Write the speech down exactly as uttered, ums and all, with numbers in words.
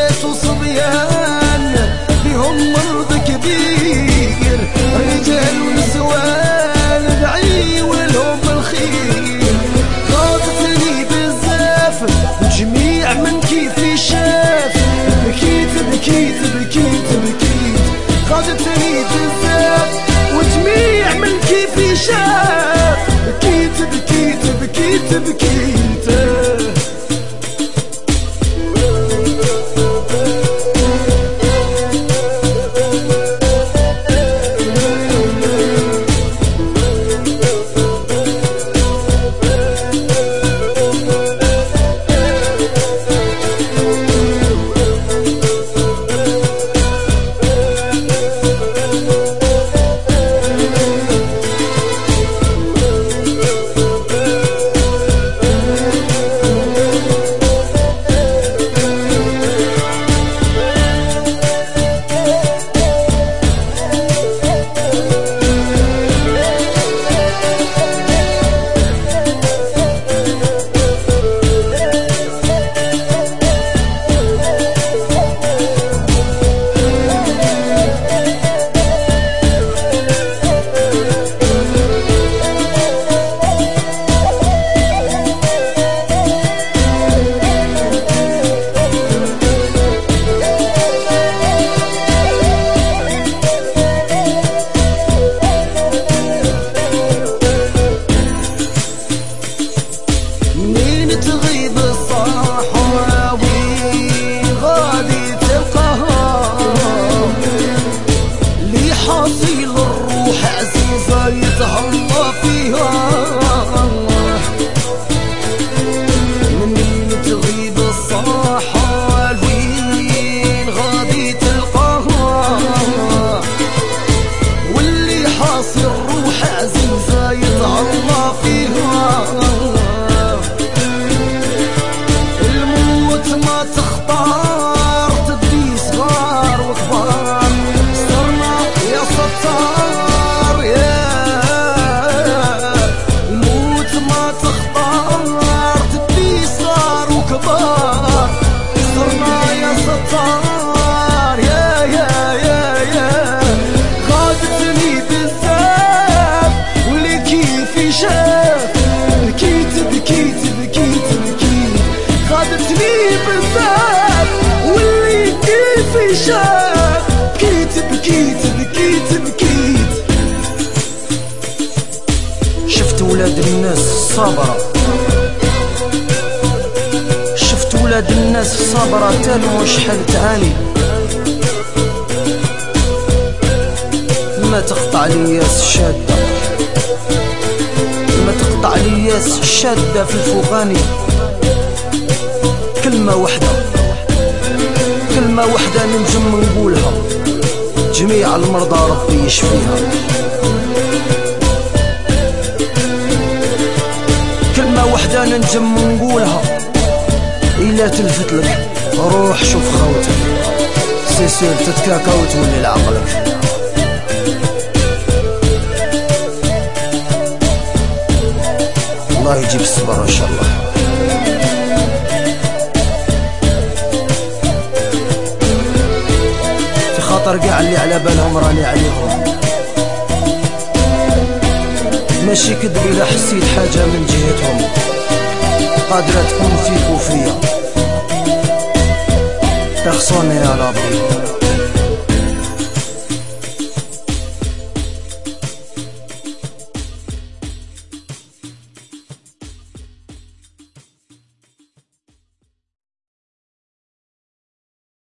ولات وصبيان بهم مرض كبير، رجال ونسوان بعيون لهم الخير. غاضتني بزاف وجميع من كيفي شاف، بكيت بكيت بكيت بكيت. غاضتني بزاف وجميع من كيفي شاف، بكيت بكيت بكيت بكيت. يتهلا فيها منين تغيب الصاحة الوين غادي تلقاها، واللي حاصل روح عزيزة يتهلا فيها. الموت ما تختار تدي صغار وكبار، صرنا يا ستار صرنا يا ستار يا يا يا يا. غادتني بزاف واللي كيفي شاف، بكيت بكيت بكيت بكيت. غادتني بزاف واللي كيفي شاف، بكيت بكيت بكيت بكيت. شفت ولاد الناس الصابرة، ولاد الناس الصابرة تالو شحال تعاني، ما تقطع لياس الشادة، ما تقطع لياس الشادة في الفوقاني. كلمة وحدة كلمة وحدة ننجم نقولها، جميع المرضى ربي يشفيها. كلمة وحدة ننجم نقولها، إلا تلفت لك روح شوف خوتك، سيسير تتكاكا وتولي لعقلك. الله يجيب الصبر إن شاء الله. في خاطر قاع اللي على بالهم راني عليهم، ماشي كدب إلا حسيت حاجة من جهتهم قادرة تكون فيك وفيا. تخصوني يا ربي.